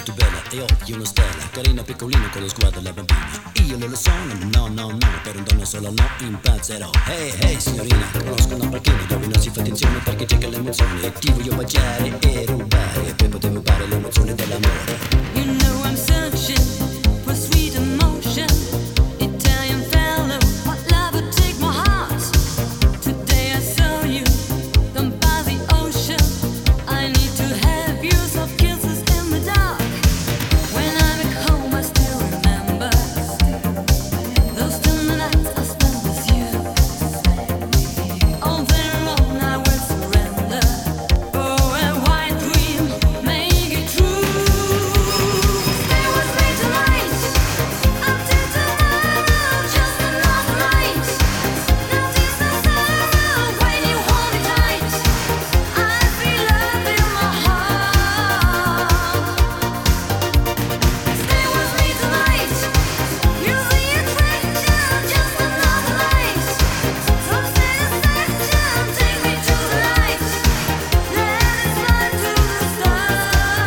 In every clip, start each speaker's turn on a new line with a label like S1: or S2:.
S1: tu bella e occhi una stella, carina piccolina con lo sguardo alla bambina. Io non lo sono, no, per un dono solo no, impazzerò. Hey signorina, conosco una panchina dove non si fa attenzione perché c'è che l'emozione. E ti voglio baciare e rubare, per poter rubare l'emozione dell'amore.
S2: You know I'm searching for sweet emotion. Italian fellow, what love would take my heart. Today I saw you, come by the ocean. I need to have you, soft kisses in the dark. When I'm at home I still remember those tender nights I spent with you. All day long I will surrender. Oh, a white dream, make it true. Stay with me tonight, until tomorrow, just another night. Notice the sound when you hold me tight. I feel love in my heart. Stay with me tonight, you see attraction, just another night. Some satisfaction, take me to the light. Let it slide to the stars.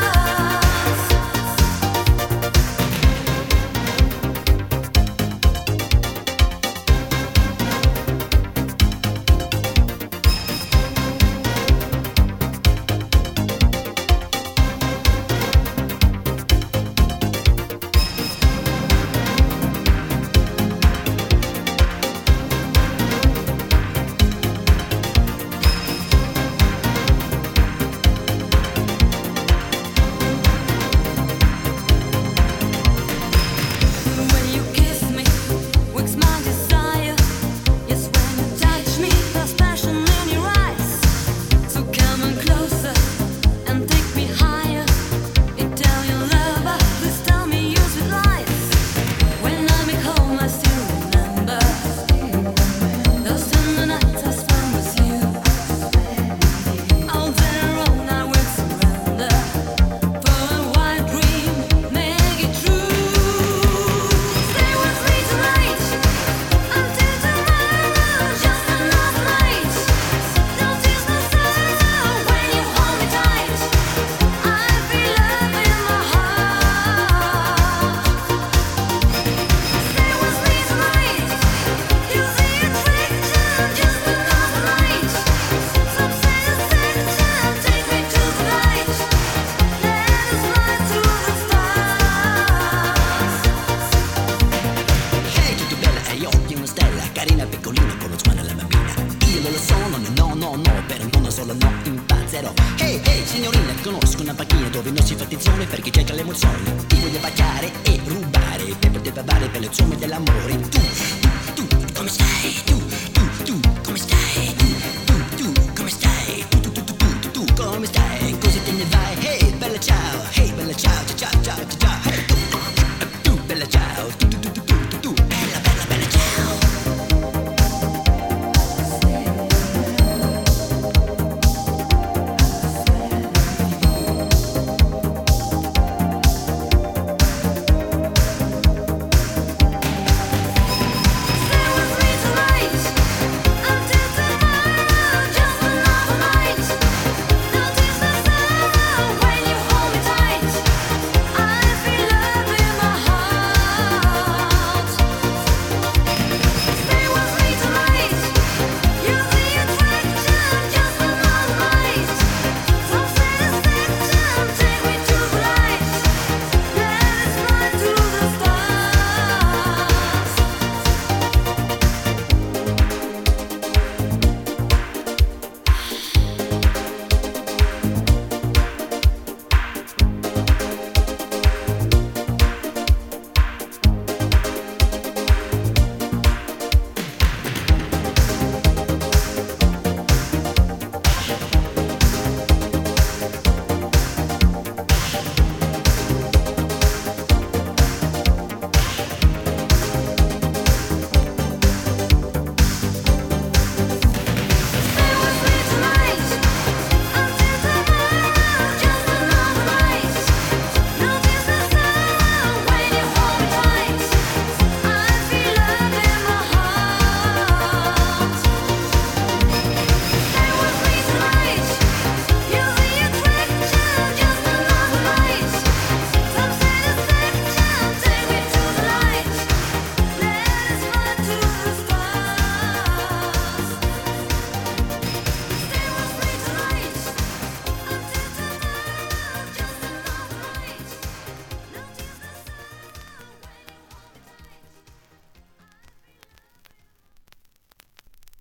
S2: When you kiss me, wakes my desire. Yes, when you touch me, there's passion in your eyes. So come on closer and take me higher. Italian lover, please tell me your sweet lies. When I'm at home, I still remember those tender nights I spent with you. All day long I will surrender. For a white dream, make it true. Stay with me tonight, until tomorrow, just another night. Notice the sound when you hold me tight. I feel love in my heart. Stay with me tonight, you see attraction, just another night. Some satisfaction, take me to the light. Let us fly to the stars.
S1: Hey, tu bella e occhi una stella, carina piccolina con lo sguardo alla bambina. Io non lo sono, no, per un dono solo no, impazzerò. Hey signorina, conosco una panchina dove non si fa attenzione perché c'è che l'emozione. Ti voglio baciare e rubare, per poter bavare per le somme dell'amore. Tu, come stai?